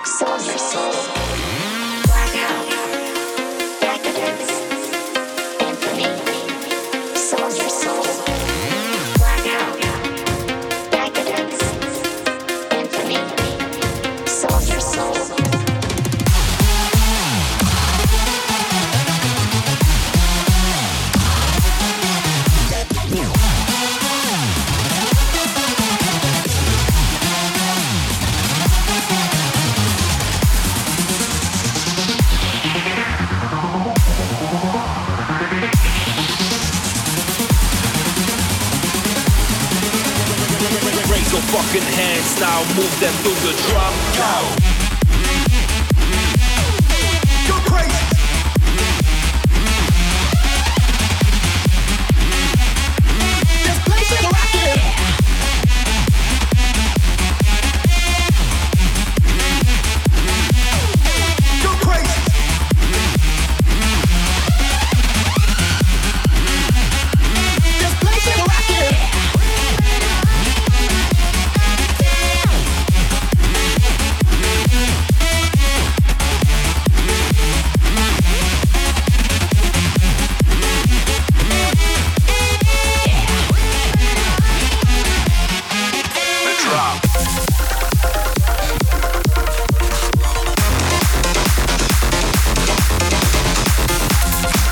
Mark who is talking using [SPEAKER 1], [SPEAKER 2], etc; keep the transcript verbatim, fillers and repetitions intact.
[SPEAKER 1] Soldier Soul, Blackout, Decadence, Infamy, Soldier Soul, Blackout, Decadence, Infamy, Soldier Soul.
[SPEAKER 2] Raise your fucking hands now, move them to the drum, go!